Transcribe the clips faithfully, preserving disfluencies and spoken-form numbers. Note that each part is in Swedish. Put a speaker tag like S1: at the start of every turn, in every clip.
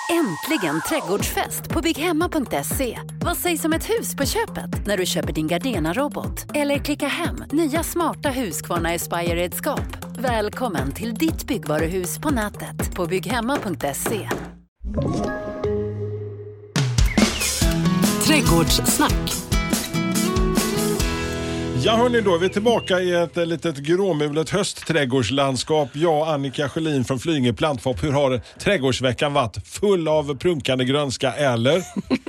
S1: Äntligen trädgårdsfest på bygghemma punkt se. Vad sägs om ett hus på köpet när du köper din Gardena-robot? Eller klicka hem nya smarta Husqvarna Aspire-redskap. Välkommen till ditt byggvaruhus på nätet på bygghemma punkt se.
S2: Trädgårdssnack.
S3: Ja hörni, då är vi tillbaka i ett litet gråmulet höstträdgårdslandskap. Jag och Annika Sjölin från Flyinge Plantfop. Hur har trädgårdsveckan varit? Full av prunkande grönska, eller?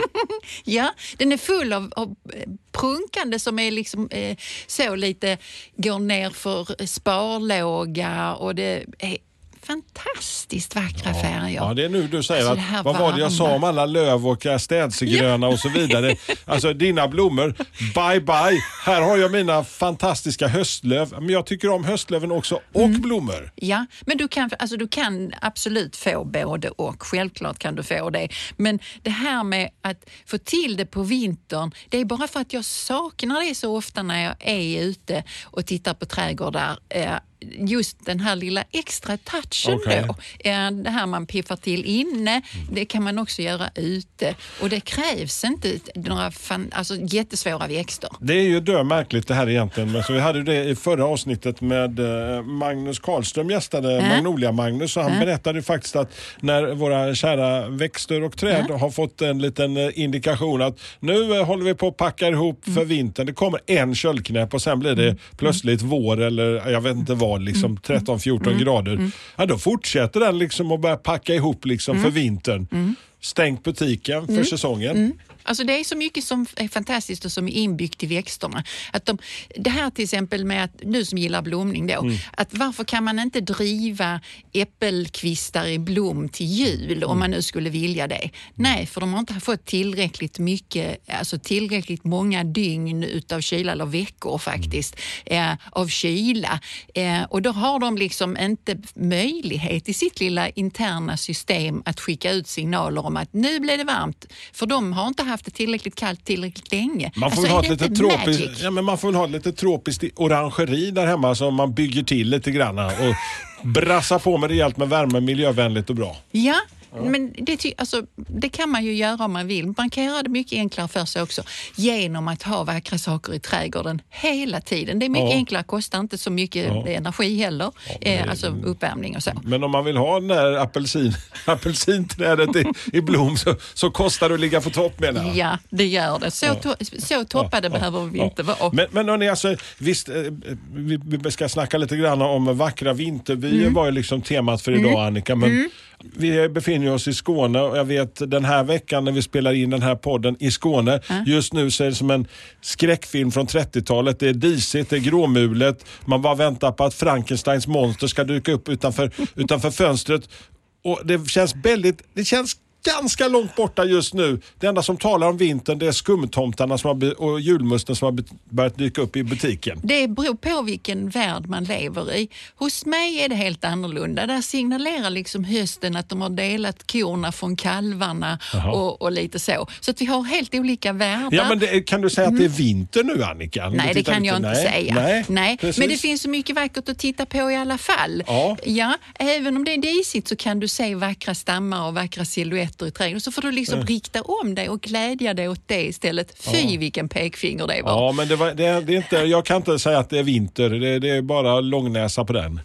S4: Ja, den är full av, av prunkande som är liksom eh, så lite går ner för sparlåga, och det är fantastiskt vackra
S3: ja,
S4: färger.
S3: Ja, det är nu du säger
S4: alltså,
S3: att, vad var det jag sa om alla löv och städsegröna ja. och så vidare. Alltså dina blommor, bye bye. Här har jag mina fantastiska höstlöv. Men jag tycker om höstlöven också och mm. blommor.
S4: Ja, men du kan, alltså, du kan absolut få både och. Självklart kan du få det. Men det här med att få till det på vintern, det är bara för att jag saknar det så ofta när jag är ute och tittar på trädgårdar. Eh, just den här lilla extra touchen okay. då. Det här man piffar till inne, det kan man också göra ute. Och det krävs inte några fan, alltså jättesvåra växter.
S3: Det är ju dömärkligt det här egentligen. Så vi hade det i förra avsnittet med Magnus Karlström gästade äh? Magnolia Magnus, och han äh? berättade faktiskt att när våra kära växter och träd äh? har fått en liten indikation att nu håller vi på att packa ihop för mm. vintern. Det kommer en köldknäpp och sen blir det mm. plötsligt vår eller jag vet inte vad, liksom tretton fjorton mm. grader. Mm. Ja, då fortsätter den liksom att börja packa ihop liksom mm. för vintern. Mm. Stängt butiken för mm. säsongen.
S4: Mm. Alltså det är så mycket som är fantastiskt och som är inbyggt i växterna. Att de, det här till exempel med att du som gillar blomning då, mm. att varför kan man inte driva äppelkvistar i blom till jul mm. om man nu skulle vilja det? Nej, för de har inte fått tillräckligt mycket, alltså tillräckligt många dygn utav kyla, eller veckor faktiskt, mm. eh, av kyla. Eh, och då har de liksom inte möjlighet i sitt lilla interna system att skicka ut signaler om att nu blir det varmt. För de har inte haft det tillräckligt kallt tillräckligt länge.
S3: Man får, alltså, ha lite tropiskt, ja, men man får ha lite tropiskt orangeri där hemma som man bygger till lite grann och brassa på med rejält med värme, miljövänligt och bra.
S4: Ja. Ja. Men det, ty- alltså, det kan man ju göra om man vill. Man kan göra det mycket enklare för sig också genom att ha vackra saker i trädgården hela tiden. Det är mycket ja. enklare, kostar inte så mycket ja. energi heller. Ja, eh, alltså uppvärmning och så.
S3: Men om man vill ha den där apelsin, apelsinträdet i, i blom så, så kostar det att ligga på topp, menar jag.
S4: Ja, det gör det. Så, ja. to- så toppade ja. behöver vi ja. inte vara.
S3: Men, men hörni, alltså, visst, vi, vi ska snacka lite grann om vackra vintervyer mm. var ju liksom temat för idag, mm. Annika. Men mm. vi befinner oss i Skåne och jag vet den här veckan när vi spelar in den här podden i Skåne, mm. just nu så är det som en skräckfilm från trettiotalet. Det är disigt, det är gråmulet. Man bara väntar på att Frankensteins monster ska dyka upp utanför, utanför fönstret. Och det känns väldigt, det känns ganska långt borta just nu. Det enda som talar om vintern, det är skumtomtarna som har, och julmusten som har börjat dyka upp i butiken.
S4: Det beror på vilken värld man lever i. Hos mig är det helt annorlunda. Där signalerar liksom hösten att de har delat korna från kalvarna och, och lite så. Så att vi har helt olika världar.
S3: Ja, men det, kan du säga att det är vinter nu, Annika?
S4: Nej, det kan jag inte
S3: nej,
S4: säga.
S3: Nej,
S4: nej. Men det finns så mycket vackert att titta på i alla fall.
S3: Ja.
S4: Ja, även om det är disigt så kan du se vackra stammar och vackra silhuetter i trädgården. Så får du liksom mm. rikta om dig och glädja dig åt det istället. Fy ja. vilken pekfinger det var.
S3: Ja, men det var, det, det är inte, jag kan inte säga att det är vinter. Det, det är bara långnäsa på den.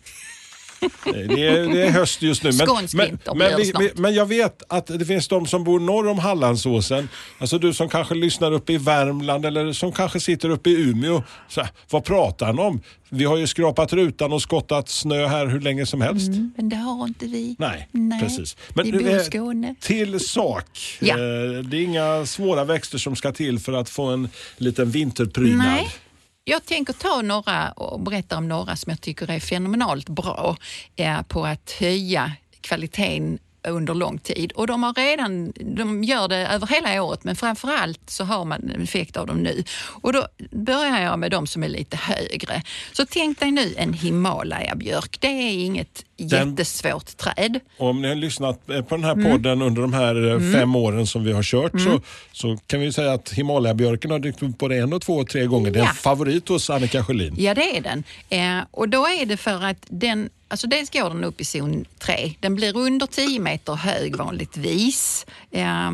S3: Det är, det är höst just nu. Men, men, men, vi, vi, men jag vet att det finns de som bor norr om Hallandsåsen. Alltså du som kanske lyssnar uppe i Värmland eller som kanske sitter uppe i Umeå. Så, vad pratar han om? Vi har ju skrapat rutan och skottat snö här hur länge som helst.
S4: Mm, men det har inte vi.
S3: Nej,
S4: Nej.
S3: precis. Men
S4: vi bor i Skåne.
S3: Till sak.
S4: Ja.
S3: Det är inga svåra växter som ska till för att få en liten vinterprydnad.
S4: Nej. Jag tänker ta några och berätta om några som jag tycker är fenomenalt bra eh, på att höja kvaliteten under lång tid. Och de har redan, de gör det över hela året, men framförallt så har man en effekt av dem nu. Och då börjar jag med de som är lite högre. Så tänk dig nu en Himalaya-björk. Det är inget jättesvårt träd.
S3: Om ni har lyssnat på den här podden mm. under de här mm. fem åren som vi har kört mm. så, så kan vi säga att Himalaya-björken har dykt upp både en och två och tre gånger. Det är ja. en favorit hos Annika Sjölin.
S4: Ja, det är den. Eh, och då är det för att den, alltså dels går den upp i zon tre. Den blir under tio meter hög vanligtvis. Eh,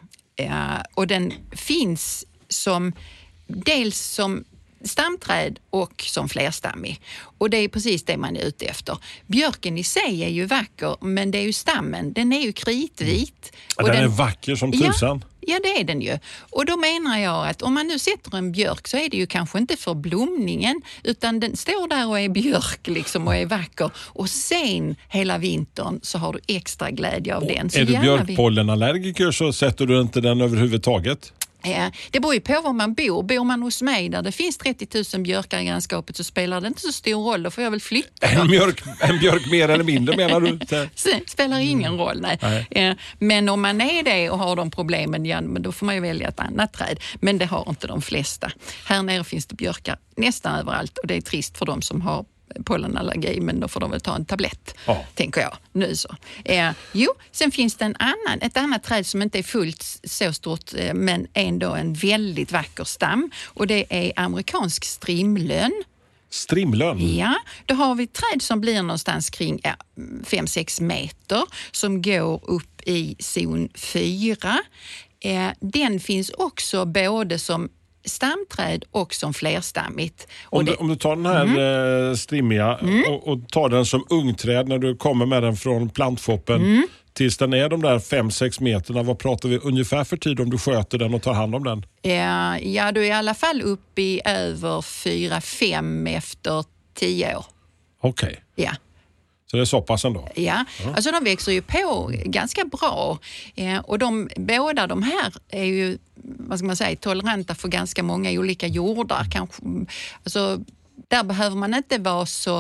S4: eh, och den finns som dels som stamträd och som flerstammig. Och det är precis det man är ute efter. Björken i sig är ju vacker, men det är ju stammen. Den är ju kritvit.
S3: Ja,
S4: och
S3: den,
S4: den
S3: är vacker som tusan.
S4: Ja, ja, det är den ju. Och då menar jag att om man nu sätter en björk så är det ju kanske inte för blomningen, utan den står där och är björk liksom och är vacker. Och sen hela vintern så har du extra glädje av och den. Så
S3: är du björkpollenallergiker så sätter du inte den överhuvudtaget?
S4: Ja, det beror ju på var man bor. Bor man hos mig där det finns trettio tusen björkar i grannskapet så spelar det inte så stor roll. Då får jag väl flytta.
S3: En björk, en björk mer eller mindre menar du? Det
S4: spelar ingen roll, nej. nej. Ja, men om man är det och har de problemen, ja, då får man ju välja ett annat träd. Men det har inte de flesta. Här nere finns det björkar nästan överallt och det är trist för de som har pollenallergi, men då får de väl ta en tablett, ja. tänker jag. Nu så. Eh, jo, sen finns det en annan, ett annat träd som inte är fullt så stort, eh, men ändå en väldigt vacker stam. Och det är amerikansk strimlön.
S3: Strimlön?
S4: Ja, då har vi träd som blir någonstans kring ja, fem sex meter som går upp i zon fyra. Eh, den finns också både som stamträd och som flerstammigt.
S3: Om,
S4: det,
S3: du, om du tar den här mm. eh, strimmiga mm. och, och tar den som ungträd när du kommer med den från plantfoppen mm. tills den är de där fem sex meterna, vad pratar vi ungefär för tid om du sköter den och tar hand om den?
S4: Ja, ja du är i alla fall uppe i över fyra fem efter tio år.
S3: Okej. Okay.
S4: Ja.
S3: Så det är så pass ändå?
S4: Ja, ja. Alltså de växer ju på ganska bra. Eh, och de, båda de här är ju, vad ska man säga, toleranta för ganska många olika jordar. Kanske, alltså, där behöver man inte vara så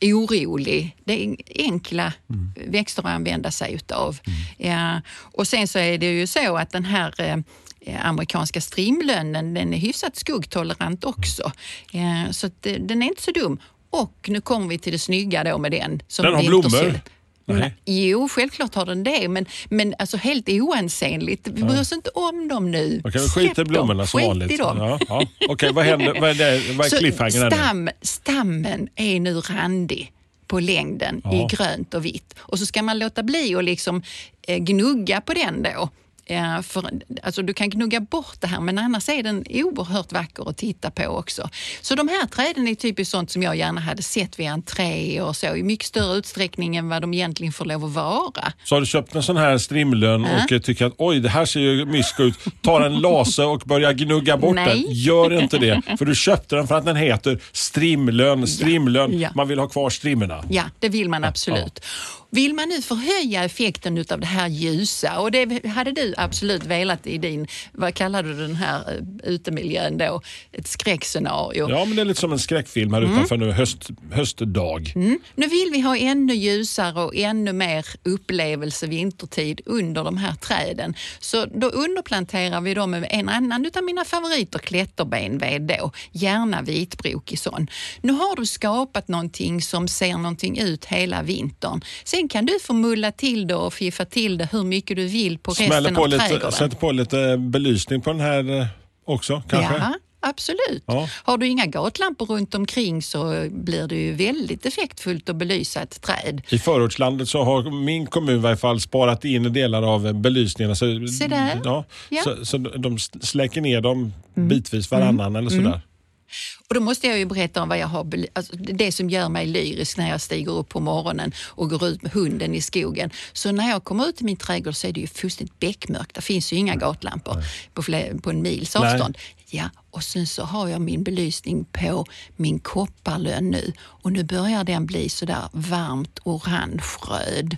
S4: orolig. Det är enkla mm. växter att använda sig utav. Mm. Ja, och sen så är det ju så att den här eh, amerikanska strimlönnen, den är hyfsat skuggtolerant också. Ja, så att, den är inte så dum. Och nu kommer vi till det snygga då med den. Som
S3: den har blommor?
S4: Nej. Jo, självklart har den det. Men, men alltså helt oansenligt. Vi bryr oss inte om dem nu.
S3: Okej, okay, skit i blommorna som vanligt.
S4: Skit i dem.
S3: Ja, ja. Okej, okay, vad händer? Vad är, det, vad är cliffhangern?
S4: Stam, stammen är nu randig på längden ja. i grönt och vitt. Och så ska man låta bli och liksom eh, gnugga på den då. Ja, för, alltså du kan gnugga bort det här, men annars är den oerhört vacker att titta på också. Så de här träden är typiskt sånt som jag gärna hade sett vid entré och så i mycket större utsträckning än vad de egentligen får lov att vara.
S3: Så har du köpt en sån här strimlön ja. och tycker att oj, det här ser ju mysko ut. Tar en laser och börjar gnugga bort
S4: Nej.
S3: den. Gör inte det, för du köpte den för att den heter strimlön, strimlön.
S4: Ja. Ja.
S3: Man vill ha kvar strimmorna.
S4: Ja, det vill man absolut. Ja. Vill man nu förhöja effekten utav det här ljusa, och det hade du absolut velat i din, vad kallar du den här utemiljön då? Ett skräckscenario.
S3: Ja, men det är lite som en skräckfilm här mm. utanför nu, höst, höstdag.
S4: Mm. Nu vill vi ha ännu ljusare och ännu mer upplevelse vintertid under de här träden. Så då underplanterar vi dem med en annan utav mina favoriter, klätterbenved då. Gärna vitbrokig sån. Nu har du skapat någonting som ser någonting ut hela vintern. Sen kan du få mulla till det och fiffa till det hur mycket du vill på
S3: Smäller
S4: resten
S3: på
S4: av
S3: lite,
S4: trädgården.
S3: Sätter på lite belysning på den här också kanske?
S4: Ja, absolut. Ja. Har du inga gatlampor runt omkring så blir det ju väldigt effektfullt att belysa ett träd.
S3: I förortslandet så har min kommun i varje fall sparat in delar av belysningen. Så,
S4: Se där.
S3: Ja,
S4: ja.
S3: Så, så de släcker ner dem mm. bitvis varannan mm. eller sådär. Mm.
S4: Och då måste jag ju berätta om vad jag har, alltså det som gör mig lyrisk när jag stiger upp på morgonen och går ut med hunden i skogen. Så när jag kommer ut i min trädgård så är det ju fullständigt beckmörkt. Det finns ju inga gatlampor på, fler, på en mils avstånd. Nej. Ja, och sen så har jag min belysning på min kopparlön nu. Och nu börjar den bli sådär varmt orange-röd.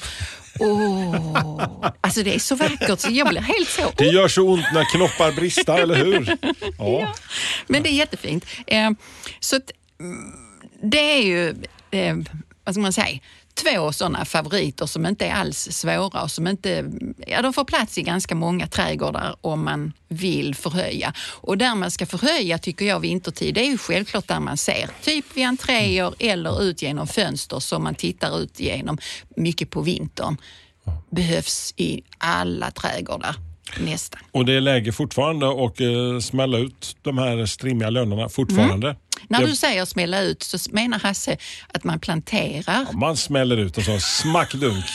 S4: Åh, alltså det är så vackert så jag blir helt så...
S3: Det gör så ont när knoppar brister, eller hur? Ja.
S4: Ja, men det är jättefint. Eh, så att, det är ju, eh, vad ska man säga, två sådana favoriter som inte är alls svåra och som inte, ja, de får plats i ganska många trädgårdar om man vill förhöja. Och där man ska förhöja tycker jag vintertid, det är ju självklart där man ser. Typ vid entréer eller ut genom fönster som man tittar ut genom mycket på vintern. Behövs i alla trädgårdar. Nästan.
S3: Och det är läge fortfarande och eh, smälla ut de här strimmiga lönerna fortfarande. Mm.
S4: När
S3: Jag...
S4: du säger smälla ut så menar Hasse att man planterar.
S3: Ja, man smäller ut och så smackdunk.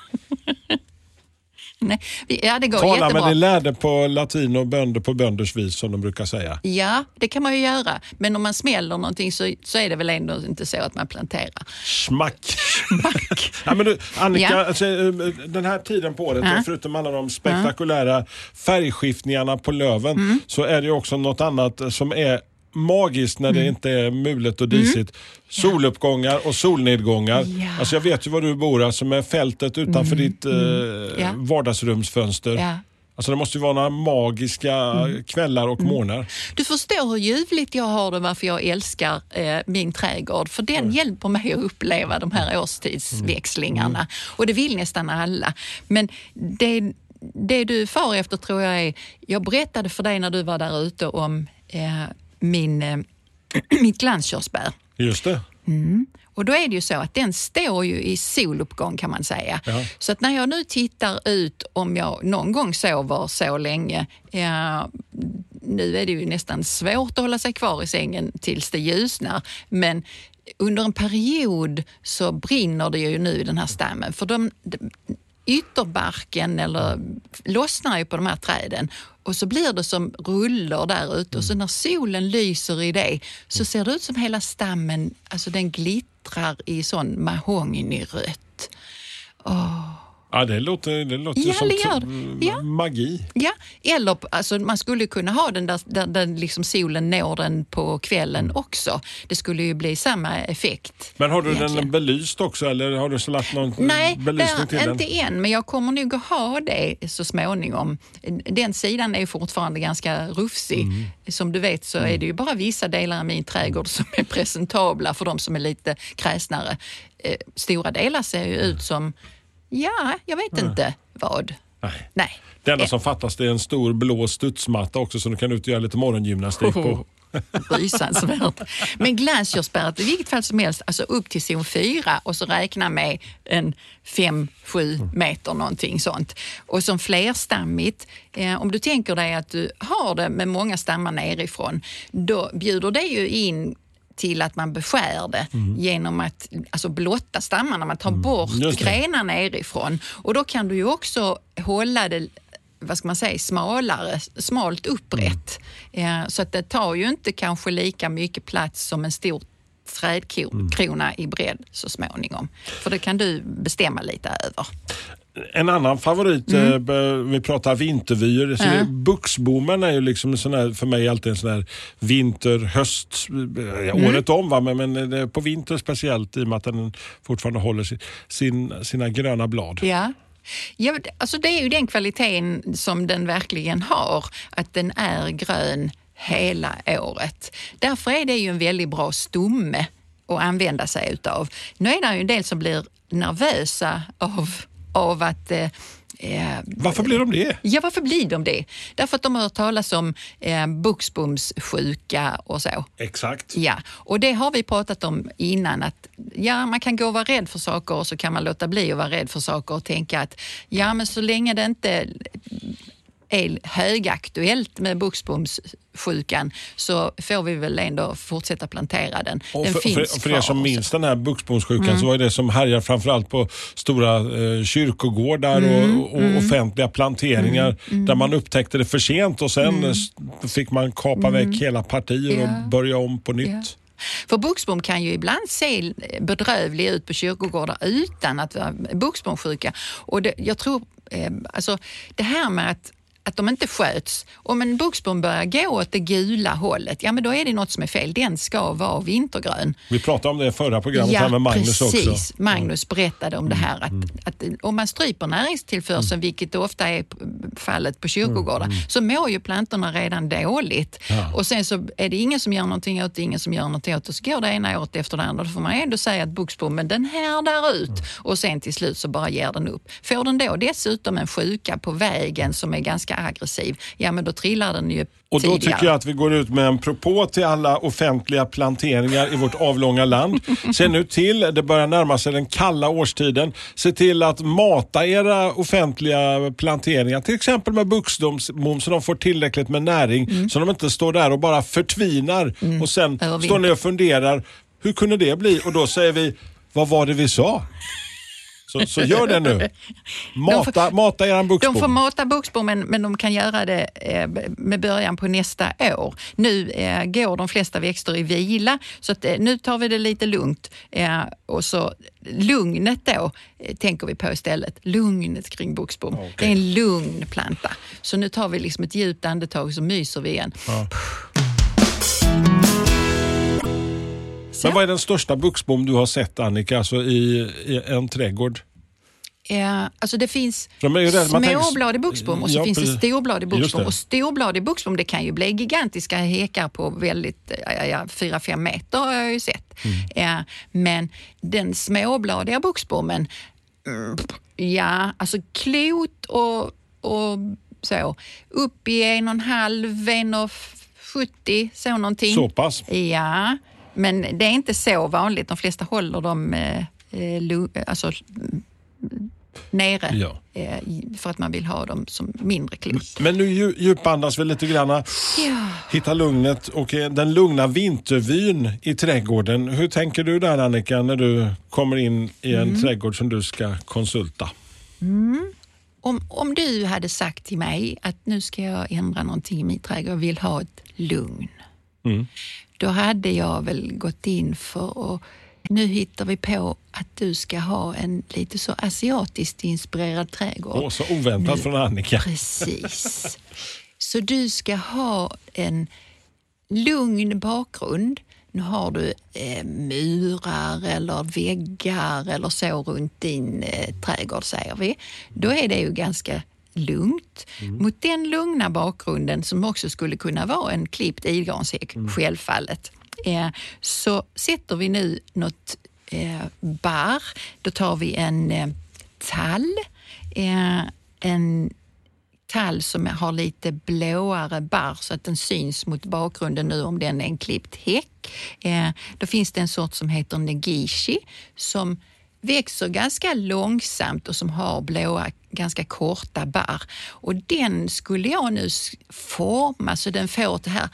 S4: Nej, ja, det går
S3: Tala
S4: jättebra.
S3: men ni lärde på latin och bönder på bönders vis som de brukar säga.
S4: Ja, det kan man ju göra. Men om man smäller någonting så, så är det väl ändå inte så att man planterar.
S3: Smack.
S4: Smack.
S3: Ja, men du, Annika,
S4: Ja.
S3: alltså, den här tiden på året,
S4: Ja.
S3: förutom alla de spektakulära färgskiftningarna på löven,
S4: Mm.
S3: så är det ju också något annat som är magiskt när det inte är mulet och disigt.
S4: Mm.
S3: Soluppgångar och solnedgångar.
S4: Ja.
S3: Alltså jag vet ju var du bor, alltså med fältet utanför ditt eh,
S4: Ja.
S3: vardagsrumsfönster.
S4: Ja.
S3: Alltså det måste ju vara några magiska kvällar och morgnar.
S4: Du förstår hur ljuvligt jag har det, varför jag älskar eh, min trädgård. För den mm. hjälper mig att uppleva de här årstidsväxlingarna. Mm. Och det vill nästan alla. Men det, det du far efter tror jag är... Jag berättade för dig när du var där ute om eh, min, eh, mitt glanskörsbär.
S3: Just det.
S4: Mm. Och då är det ju så att den står ju i soluppgång kan man säga.
S3: Ja.
S4: Så att när jag nu tittar ut, om jag någon gång sover så länge, ja, nu är det ju nästan svårt att hålla sig kvar i sängen tills det ljusnar, men under en period så brinner det ju nu i den här stammen. För de, de ytterbarken eller lossnar ju på de här träden och så blir det som ruller där ute och så när solen lyser i det så ser det ut som hela stammen, alltså den glittrar i sån mahogny-rött. Åh.
S3: Ja, det låter, det låter
S4: Ja,
S3: som
S4: det gör
S3: t-
S4: ja.
S3: magi.
S4: Ja, eller alltså, man skulle kunna ha den där, där, där liksom solen når den på kvällen också. Det skulle ju bli samma effekt.
S3: Men har du
S4: egentligen.
S3: den belyst också eller har du så lagt någon
S4: Nej,
S3: belysning till
S4: där,
S3: den?
S4: inte än, men jag kommer nog att ha det så småningom. Den sidan är fortfarande ganska rufsig. Mm. Som du vet så är det ju bara vissa delar av min trädgård som är presentabla för de som är lite kräsnare. Eh, stora delar ser ju ut som, ja, jag vet mm. inte vad.
S3: Nej.
S4: Nej.
S3: Det enda
S4: Eh.
S3: som fattas det är en stor blå studsmatta också så du kan ut och göra lite morgongymnastik på.
S4: Oh. Rysansvärt. Men glanskörsbäret i vilket fall som helst, alltså upp till zon fyra och så räkna med en fem sju meter någonting sånt. Och som flerstammigt, eh, om du tänker dig att du har det med många stammar nerifrån, då bjuder det ju in till att man beskär det mm. genom att alltså blotta stammarna, man tar mm. bort grenar nerifrån. Och då kan du ju också hålla det, vad ska man säga, smalare, smalt upprätt. Mm. Så att det tar ju inte kanske lika mycket plats som en stor trädkrona mm. i bredd så småningom. För det kan du bestämma lite över.
S3: En annan favorit, mm. vi pratar vintervyer, så mm. buxbommen är ju liksom sån här, för mig alltid en sån här vinter, höst, ja, mm. året om va, men, men på vinter speciellt i och med att den fortfarande håller sin, sin, sina gröna blad.
S4: Ja. Ja, alltså det är ju den kvaliteten som den verkligen har, att den är grön hela året. Därför är det ju en väldigt bra stomme att använda sig utav. Nu är det ju en del som blir nervösa av, av att... Eh,
S3: varför blir de det?
S4: Ja, varför blir de det? Därför att de har hört talas om eh, buxbomssjuka och så.
S3: Exakt.
S4: Ja, och det har vi pratat om innan, att ja, man kan gå och vara rädd för saker och så kan man låta bli att vara rädd för saker och tänka att ja, men så länge det inte är högaktuellt med buxbomssjukan så får vi väl ändå fortsätta plantera den.
S3: Och
S4: den
S3: för,
S4: finns
S3: för, för er som minns den här buxbomssjukan
S4: mm.
S3: så var det som härjar framförallt på stora eh, kyrkogårdar mm. och, och mm. offentliga planteringar mm. Mm. där man upptäckte det för sent och sen mm. fick man kapa mm. väck hela partier ja. och börja om på nytt. Ja.
S4: För buxbom kan ju ibland se bedrövlig ut på kyrkogårdar utan att vara buxbomssjuka. Och det, jag tror, eh, alltså det här med att att de inte sköts. Om en buxbom börjar gå åt det gula hållet, ja men då är det något som är fel. Den ska vara vintergrön.
S3: Vi pratade om det i förra programmet
S4: ja,
S3: här med Magnus
S4: precis.
S3: också.
S4: Magnus berättade om mm. det här. Att,
S3: mm.
S4: att om man stryper näringstillförseln, mm. vilket ofta är fallet på kyrkogårdar, mm. så mår ju plantorna redan dåligt. Ja. Och sen så är det ingen som gör någonting åt det, ingen som gör någonting åt det. Så går det ena åt efter det andra. Då får man ändå säga att buxbommen den härdar ut. Mm. Och sen till slut så bara ger den upp. Får den då dessutom en sjuka på vägen som är ganska aggressiv, ja men då trillar den ju
S3: och då
S4: tidigare.
S3: tycker jag att vi går ut med en propå till alla offentliga planteringar i vårt avlånga land. Se nu till, det börjar närma sig den kalla årstiden. Se till att mata era offentliga planteringar, till exempel med buxbom så de får tillräckligt med näring mm. så de inte står där och bara förtvinar mm. och sen står ni och funderar, hur kunde det bli? Och då säger vi, vad var det vi sa? Så, så gör det nu. Mata, får, mata eran buxbom.
S4: De får mata buxbommen, men de kan göra det eh, med början på nästa år. Nu eh, går de flesta växter i vila, så att, eh, nu tar vi det lite lugnt. Eh, och så lugnet då eh, tänker vi på istället. Lugnet kring buxbom. Okay. Det är en lugn planta. Så nu tar vi liksom ett djupt andetag och så myser vi igen. Ja.
S3: Men vad är den största buxbom du har sett, Annika, alltså i, i en trädgård?
S4: Ja, alltså det finns
S3: rädd,
S4: småbladig buxbom och så
S3: ja,
S4: finns
S3: precis.
S4: det storbladig buxbom. Och storbladig buxbom, det kan ju bli gigantiska häckar på väldigt, ja, ja, fyra fem meter har jag ju sett. Mm. Ja, men den småbladiga buxbommen, mm, ja, alltså klot och, och så, upp i en och en halv, en och sjuttio, så någonting.
S3: Så pass?
S4: Ja. Men det är inte så vanligt. De flesta håller dem eh, alltså, nere
S3: ja.
S4: eh, för att man vill ha dem som mindre klot.
S3: Men nu djupandas vi lite grann. Ja. Hitta lugnet och den lugna vintervyn i trädgården. Hur tänker du där, Annika, när du kommer in i en mm. trädgård som du ska konsulta?
S4: Mm. Om, om du hade sagt till mig att nu ska jag ändra någonting i min trädgård och vill ha ett lugn. Mm. Då hade jag väl gått in för att nu hittar vi på att du ska ha en lite så asiatiskt inspirerad trädgård.
S3: Åh, så oväntat nu, från Annika.
S4: Precis. Så du ska ha en lugn bakgrund. Nu har du eh, murar eller väggar eller så runt din eh, trädgård, säger vi. Då är det ju ganska lugnt. Mm. Mot den lugna bakgrunden som också skulle kunna vara en klippt ilgångshäck, mm. självfallet. Eh, så sätter vi nu något eh, barr. Då tar vi en eh, tall. Eh, en tall som har lite blåare barr så att den syns mot bakgrunden nu om den är en klippt häck. Eh, då finns det en sort som heter negishi som växer ganska långsamt och som har blåa, ganska korta barr. Och den skulle jag nu forma så den får det här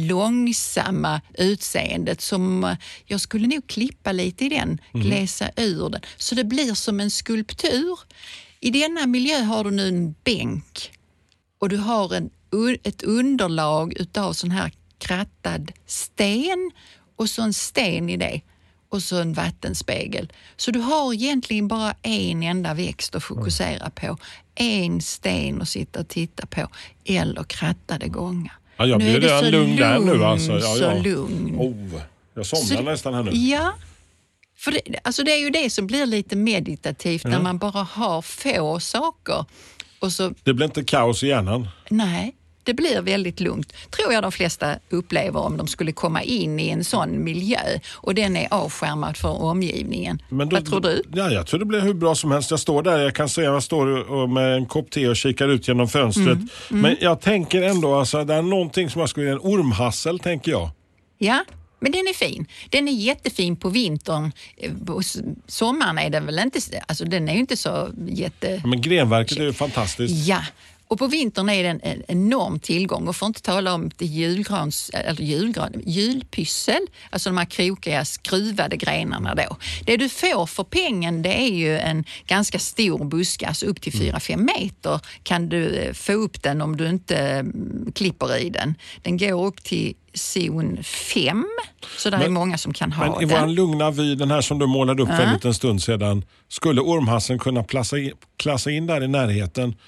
S4: långsamma utseendet som jag skulle nog klippa lite i den, mm. gläsa ur den. Så det blir som en skulptur. I denna miljö har du nu en bänk och du har en, ett underlag utav sån här krattad sten och så en sten i det. Och så en vattenspegel. Så du har egentligen bara en enda växt att fokusera på. En sten att sitta och titta på. Eller krattade gångar.
S3: Ja, jag blir redan lugn där nu. Alltså. Ja,
S4: så
S3: ja.
S4: lugn.
S3: Oh, jag somnar så, nästan här nu.
S4: Ja, för det, alltså det är ju det som blir lite meditativt. Mm. När man bara har få saker. Och så,
S3: det blir inte kaos i hjärnan.
S4: Nej. Det blir väldigt lugnt, tror jag de flesta upplever om de skulle komma in i en sån miljö och den är avskärmad för omgivningen. Men då, vad tror du?
S3: Ja, jag tror det blir hur bra som helst. Jag står där, jag kan säga jag står med en kopp te och kikar ut genom fönstret. Mm, mm. Men jag tänker ändå, alltså, det är någonting som jag skulle en ormhassel, tänker jag.
S4: Ja, men den är fin. Den är jättefin på vintern. På sommaren är den väl inte, alltså den är ju inte så jätte...
S3: Ja, men grenverket är ju fantastiskt.
S4: Ja. Och på vintern är det en, en enorm tillgång och får inte tala om det julgrans, eller julgran, julpyssel, alltså de här krokiga skruvade grenarna då. Det du får för pengen det är ju en ganska stor buske, alltså upp till fyra fem meter kan du få upp den om du inte klipper i den. Den går upp till zon fem, så det är många som kan ha
S3: men
S4: den.
S3: Men i vår lugna vy, den här som du målade upp uh-huh. för en liten stund sedan, skulle ormhassen kunna klassa in, klassa in där i närheten?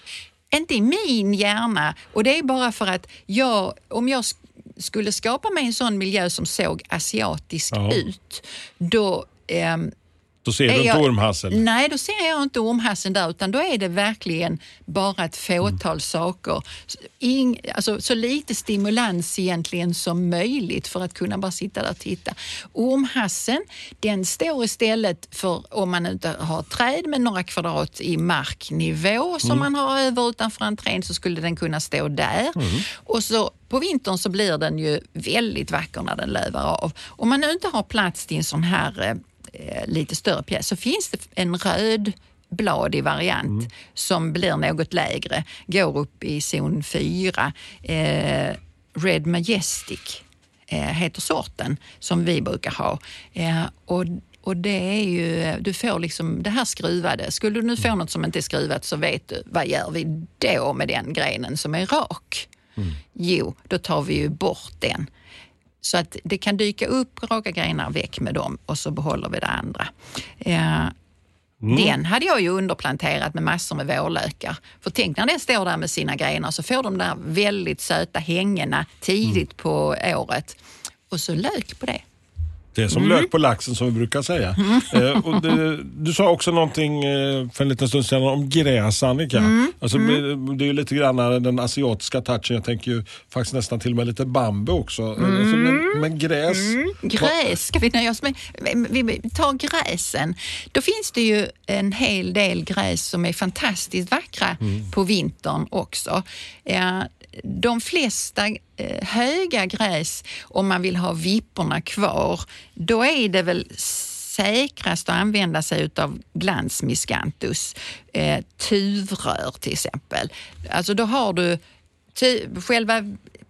S4: inte i min hjärna. Och det är bara för att jag, om jag skulle skapa mig en sån miljö som såg asiatisk ja. ut, då... Ehm,
S3: Då ser du inte
S4: jag,
S3: ormhassel?
S4: Nej, då ser jag inte ormhassen där, utan då är det verkligen bara ett fåtal mm. saker. In, alltså, så lite stimulans egentligen som möjligt för att kunna bara sitta där och titta. Ormhassen, den står istället för, om man inte har träd med några kvadrat i marknivå som mm. man har över utanför entrén, så skulle den kunna stå där. Mm. Och så på vintern så blir den ju väldigt vacker när den lövar av. Om man nu inte har plats till en sån här lite större pjäs, så finns det en röd bladig variant mm. som blir något lägre, går upp i zon fyra. Eh, Red Majestic eh, heter sorten som vi brukar ha. Eh, och, och det är ju, du får liksom det här skruvade. Skulle du nu få något som inte är skruvat, så vet du, vad gör vi då med den grenen som är rak? Mm. Jo, då tar vi ju bort den. Så att det kan dyka upp raka grenar, väck med dem, och så behåller vi det andra. Eh, mm. Den hade jag ju underplanterat med massor med vårlökar. För tänk när den står där med sina grenar, så får de där väldigt söta hängena tidigt mm. på året. Och så lök på det.
S3: Det är som mm. lök på laxen, som vi brukar säga. Mm. Eh, och det, du sa också någonting eh, för en liten stund sedan om gräs, Annika. Mm. Alltså, mm. Det är ju lite grann den asiatiska touchen. Jag tänker ju faktiskt nästan till och med lite bambu också. Mm. Alltså, men, men gräs... Mm.
S4: Gräs, ska vi nöja oss med? Vi tar gräsen. Då finns det ju en hel del gräs som är fantastiskt vackra mm. på vintern också. Eh, De flesta eh, höga gräs, om man vill ha vipporna kvar, då är det väl säkrast att använda sig av glansmiscanthus, eh, tuvrör till exempel. Alltså då har du tu- själva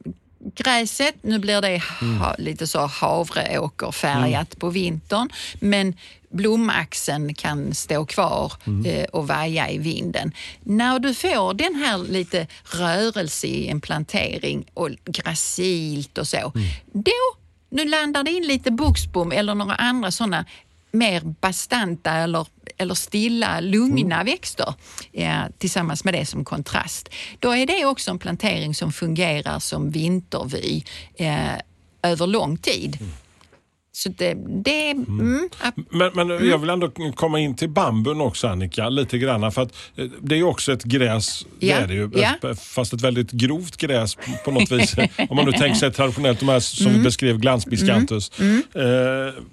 S4: gräset, nu blir det ha, lite så havreåkerfärgat mm. på vintern, men blomaxeln kan stå kvar mm. eh, och vaja i vinden. När du får den här lite rörelse i en plantering och gracilt och så, mm. då nu landar det in lite buxbom eller några andra sådana mer bastanta eller, eller stilla, lugna mm. växter eh, tillsammans med det som kontrast. Då är det också en plantering som fungerar som vintervy eh, över lång tid. Mm. Så det, det mm. Mm,
S3: men, men jag vill ändå komma in till bambun också, Annika, lite grann, för att det är ju också ett gräs,
S4: ja.
S3: det är det ju,
S4: ja.
S3: fast ett väldigt grovt gräs på något vis, om man nu tänker sig traditionellt, de här som mm. vi beskrev, glansmiscanthus. Mm. Mm. Eh,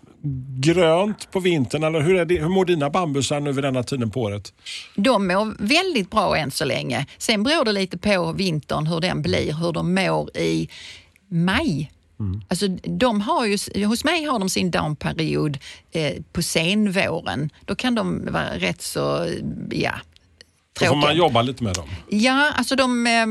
S3: grönt på vintern, eller hur, är det, hur mår dina bambusar nu vid denna tiden på året?
S4: De mår väldigt bra än så länge. Sen beror det lite på vintern hur den blir, hur de mår i maj. Mm. Alltså, de har ju, hos mig har de sin downperiod eh, på senvåren. Då kan de vara rätt så, ja, tråkiga.
S3: Då får man jobba lite med dem.
S4: Ja, alltså de eh,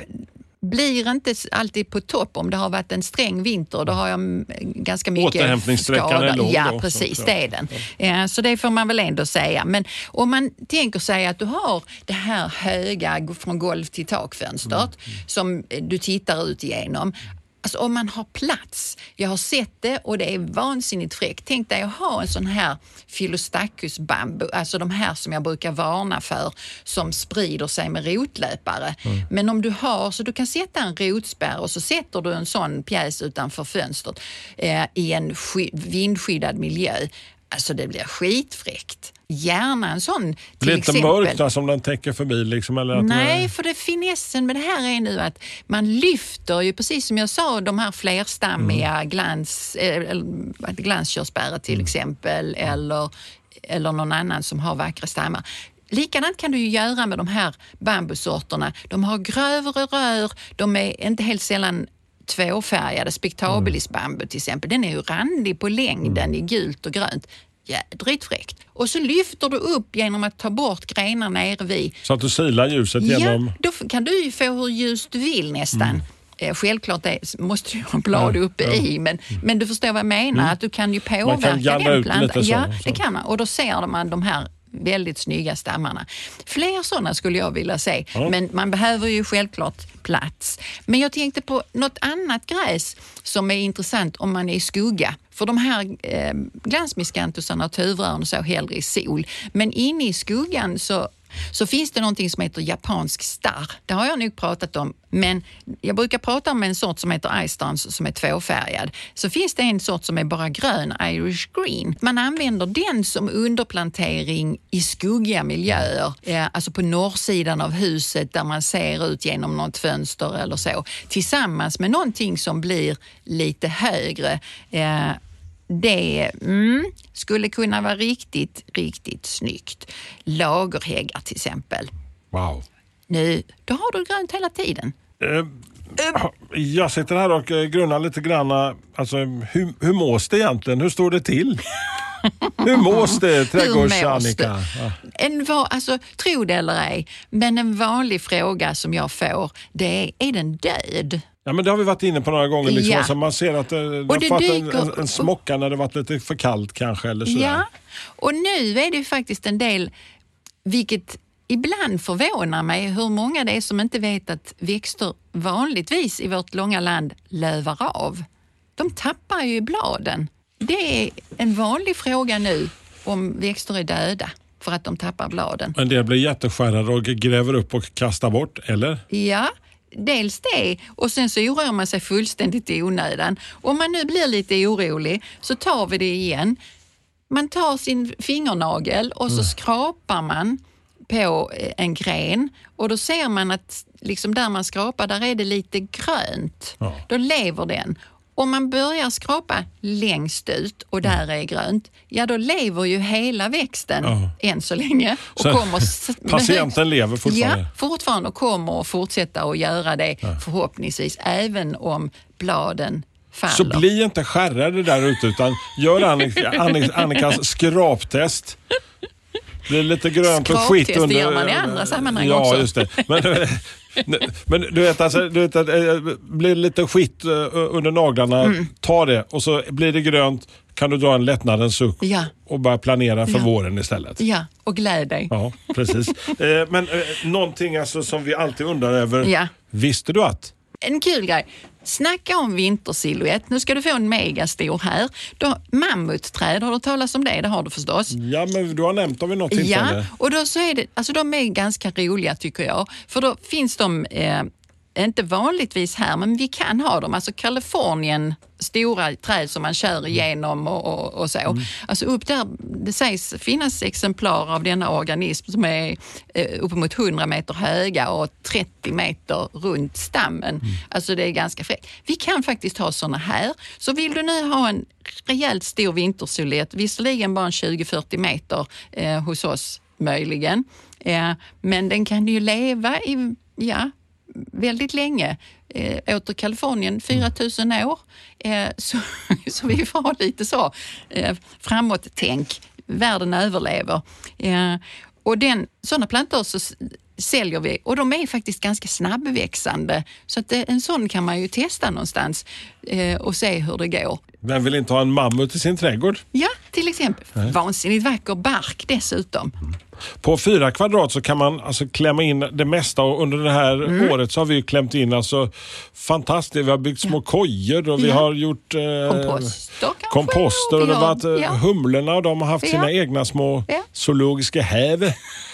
S4: blir inte alltid på topp om det har varit en sträng vinter. Då har jag ganska mycket
S3: återhämtningssträckan är låg.
S4: Ja,
S3: då,
S4: precis,
S3: så,
S4: det är den.
S3: Ja.
S4: Ja, så det får man väl ändå säga. Men om man tänker sig att du har det här höga från golv till takfönstret mm. Mm. som du tittar ut igenom. Alltså om man har plats, jag har sett det och det är vansinnigt fräckt. Tänk dig att ha en sån här Philostachys bambu, alltså de här som jag brukar varna för, som sprider sig med rotlöpare. Mm. Men om du har, så du kan sätta en rotspärr och så sätter du en sån pjäs utanför fönstret eh, i en sk- vindskyddad miljö. Alltså det blir skitfräckt. Gärna en sån till
S3: lite
S4: exempel.
S3: Lite mörkt som den täcker förbi liksom, eller att
S4: nej,
S3: är...
S4: för det finessen med det här är nu att man lyfter ju, precis som jag sa, de här flerstammiga mm. glans, äh, glanskörsbäret till mm. exempel mm. eller, eller någon annan som har vackra stammar. Likadant kan du ju göra med de här bambusorterna. De har grövre rör, de är inte helt sällan tvåfärgade, Spectabilis bambu till exempel. Den är ju randig på längden mm. i gult och grönt. Jädrigt fräckt. Och så lyfter du upp genom att ta bort grenar nere vid.
S3: Så att du silar ljuset genom...
S4: Ja, då kan du ju få hur ljust du vill nästan. Mm. Eh, självklart är, måste du ha blad ja, uppe ja. i, men, mm. men du förstår vad jag menar. Mm. Att du kan ju påverka man kan den plantan. Ja, så, det kan man. Och då ser man de här väldigt snygga stammarna. Fler sådana skulle jag vilja se. Ja. Men man behöver ju självklart plats. Men jag tänkte på något annat gräs som är intressant om man är i skugga. För de här eh, glansmiscanthusarna och tuvrören så hellre i sol. Men inne i skuggan så Så finns det någonting som heter japansk starr. Det har jag nog pratat om. Men jag brukar prata om en sort som heter Ice Dance som är tvåfärgad. Så finns det en sort som är bara grön, Irish Green. Man använder den som underplantering i skuggiga miljöer. Eh, alltså på norrsidan av huset där man ser ut genom något fönster eller så. Tillsammans med någonting som blir lite högre. Eh, Det mm, skulle kunna vara riktigt, riktigt snyggt. Lagerhäggar till exempel.
S3: Wow.
S4: Nu, då har du grönt hela tiden.
S3: Uh, uh. Jag sitter här och grunnar lite grann. Alltså, hur, hur mås det egentligen? Hur står det till? Hur mås det, trädgårds-Annika? Ja.
S4: En va, alltså, tro det eller ej, men en vanlig fråga som jag får, det är, är den död?
S3: Ja, men det har vi varit inne på några gånger. Liksom.
S4: Ja.
S3: Alltså, man ser att det, det har fått en, en, en smocka när det varit lite för kallt kanske. Eller sådär.
S4: Ja, och nu är det faktiskt en del, vilket ibland förvånar mig, hur många det är som inte vet att växter vanligtvis i vårt långa land lövar av. De tappar ju bladen. Det är en vanlig fråga nu om växter är döda för att de tappar bladen.
S3: Men det blir jätteskärrade och gräver upp och kastar bort, eller?
S4: Ja, dels det. Och sen så oroar man sig fullständigt i onödan. Om man nu blir lite orolig så tar vi det igen. Man tar sin fingernagel och så mm. skrapar man på en gren och då ser man att liksom där man skrapar, där är det lite grönt. Ja. Då lever den. Om man börjar skrapa längst ut och där är grönt, ja då lever ju hela växten ja. än så länge. Och så kommer,
S3: patienten lever fortfarande?
S4: Ja, fortfarande och kommer att fortsätta att göra det ja. förhoppningsvis, även om bladen faller.
S3: Så bli inte skärrade där ute utan gör Annika, Annika, Annikas skraptest. Det är lite grönt och skit under...
S4: Skraptest gör man i andra sammanhang
S3: ja,
S4: också.
S3: Ja, just det. Men, men du vet, alltså, du vet att det blir lite skit under naglarna, mm. ta det och så blir det grönt, kan du dra en lättnadens suck ja. och bara planera för ja. våren istället.
S4: Ja, och gläd dig.
S3: Ja, precis. Men någonting alltså som vi alltid undrar över, ja. visste du att?
S4: En kul grej. Snacka om vintersilhuett. Nu ska du få en megastor här. Då, mammutträd, har du talat om det? Det har du förstås.
S3: Ja, men du har nämnt dem vid något tillfälle.
S4: Ja, och då så är det, alltså de är ganska roliga tycker jag. För då finns de, eh, inte vanligtvis här, men vi kan ha dem. Alltså Kalifornien, stora träd som man kör igenom och, och, och så. Mm. Alltså upp där, det sägs finnas exemplar av denna organism som är eh, uppemot hundra meter höga och trettio meter runt stammen. Mm. Alltså det är ganska fräckt. Vi kan faktiskt ha såna här. Så vill du nu ha en rejält stor vintersolett, visserligen bara tjugo till fyrtio meter eh, hos oss möjligen. Eh, men den kan ju leva i, ja, väldigt länge. Eh, åter Kalifornien, fyra tusen år. Eh, så, så vi får ha lite så eh, framåt-tänk. Världen överlever. Eh, och den, sådana plantor så säljer vi. Och de är faktiskt ganska snabbväxande. Så att det, en sån kan man ju testa någonstans eh, och se hur det går.
S3: Vem vill inte ha en mammut i sin trädgård?
S4: Ja, till exempel. Nej. Vansinnigt vacker bark dessutom. Mm.
S3: På fyra kvadrat så kan man alltså klämma in det mesta och under det här mm. året så har vi klämt in alltså fantastiskt. Vi har byggt små ja. kojor och vi ja. har gjort eh,
S4: komposter,
S3: komposter och det har varit ja. humlorna och de har haft ja. sina egna små ja. zoologiska häv.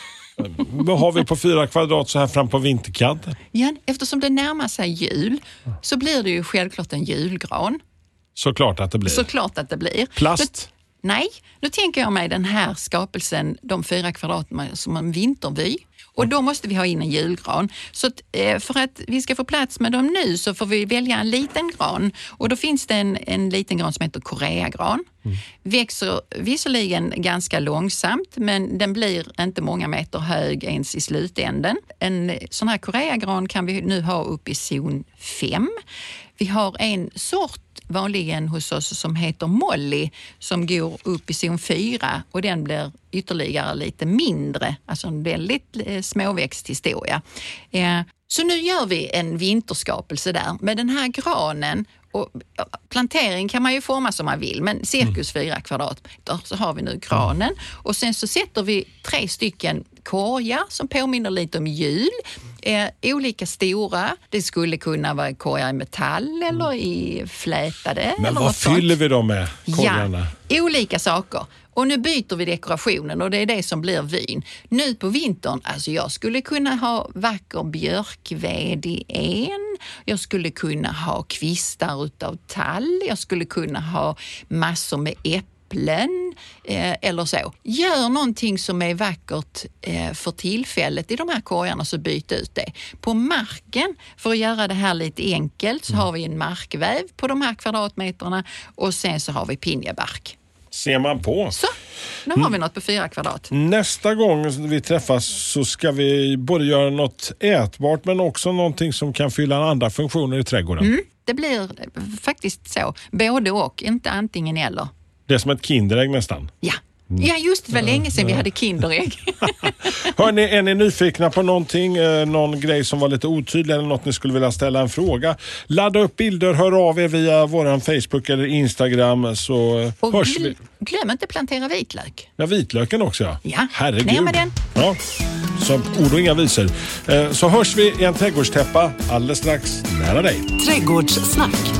S3: Vad har vi på fyra kvadrat så här fram på vinterkanten?
S4: Ja, eftersom det närmar sig jul så blir det ju självklart en julgran.
S3: Såklart att det blir.
S4: Såklart att det blir.
S3: Plast?
S4: Så, nej, nu tänker jag mig den här skapelsen, de fyra kvadraten som en vintervy. Och då måste vi ha in en julgran. Så att, eh, för att vi ska få plats med dem nu så får vi välja en liten gran. Och då finns det en, en liten gran som heter koreagran. Mm. Växer visserligen ganska långsamt men den blir inte många meter hög ens i slutänden. En sån här koreagran kan vi nu ha upp i zon fem. Vi har en sort vanligen hos oss som heter Molly som går upp i zon fyra och den blir ytterligare lite mindre, alltså en väldigt eh, småväxt historia. Eh, så nu gör vi en vinterskapelse där med den här granen och plantering kan man ju forma som man vill men cirkus fyra kvadratmeter så har vi nu granen och sen så sätter vi tre stycken korgar som påminner lite om jul. Eh, olika stora. Det skulle kunna vara korgar i metall eller i flätade.
S3: Men
S4: eller
S3: vad fyller sånt. vi dem med, korgarna?
S4: Ja, olika saker. Och nu byter vi dekorationen och det är det som blir vin. Nu på vintern, alltså jag skulle kunna ha vacker björkved i en. Jag skulle kunna ha kvistar utav tall. Jag skulle kunna ha massor med äpplen eh, eller så. Gör någonting som är vackert eh, för tillfället i de här korgarna, så byt ut det. På marken, för att göra det här lite enkelt, så mm. har vi en markväv på de här kvadratmeterna och sen så har vi pinjebark.
S3: Ser man på.
S4: Så, nu har vi något på fyra kvadrat.
S3: Nästa gång vi träffas så ska vi både göra något ätbart men också någonting som kan fylla andra funktioner i trädgården.
S4: Mm, det blir faktiskt så. Både och, inte antingen eller.
S3: Det är som ett kinderägg nästan.
S4: Ja. Ja, just det var länge sedan vi hade kinderägg.
S3: Hörrni, är ni nyfikna på någonting, eh, någon grej som var lite otydlig eller något ni skulle vilja ställa en fråga? Ladda upp bilder, hör av er via våran Facebook eller Instagram, så
S4: och
S3: hörs
S4: gl-
S3: vi.
S4: Glöm inte plantera vitlök.
S3: Ja, vitlöken också, ja.
S4: Ja,
S3: herregud.
S4: ner med den.
S3: Ja, som ord och inga visor. Eh, så hörs vi i en trädgårdstäppa alldeles strax nära dig.
S1: Trädgårdssnack.